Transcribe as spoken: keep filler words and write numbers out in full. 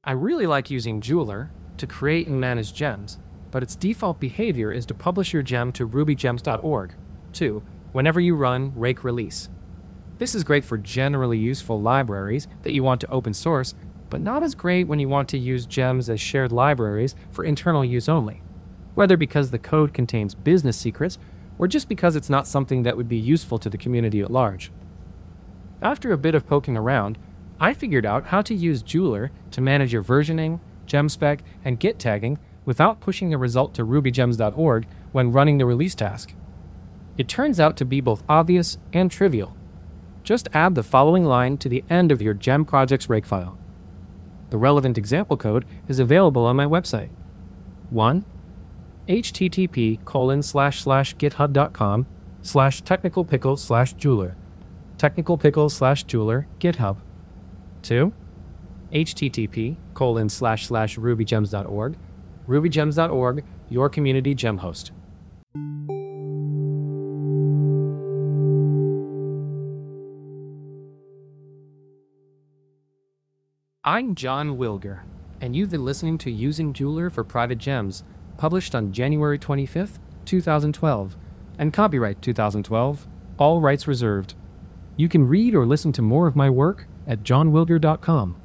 I really like using Jeweler to create and manage gems, but its default behavior is to publish your gem to ruby gems dot org, too, whenever you run rake release. This is great for generally useful libraries that you want to open source, but not as great when you want to use gems as shared libraries for internal use only, whether because the code contains business secrets or just because it's not something that would be useful to the community at large. After a bit of poking around, I figured out how to use Jeweler to manage your versioning, gemspec, and git tagging without pushing the result to ruby gems dot org when running the release task. It turns out to be both obvious and trivial. Just add the following line to the end of your gem project's rake file. The relevant example code is available on my website. one. http colon slash slash github dot com slash technical pickle slash jeweler. Technical pickle slash jeweler GitHub. two. http colon slash slash ruby gems dot org. ruby gems dot org, your community gem host. I'm John Wilger, and you've been listening to Using Jeweler for Private Gems, published on January twenty-fifth, two thousand twelve, and copyright two thousand twelve, all rights reserved. You can read or listen to more of my work at john wilger dot com.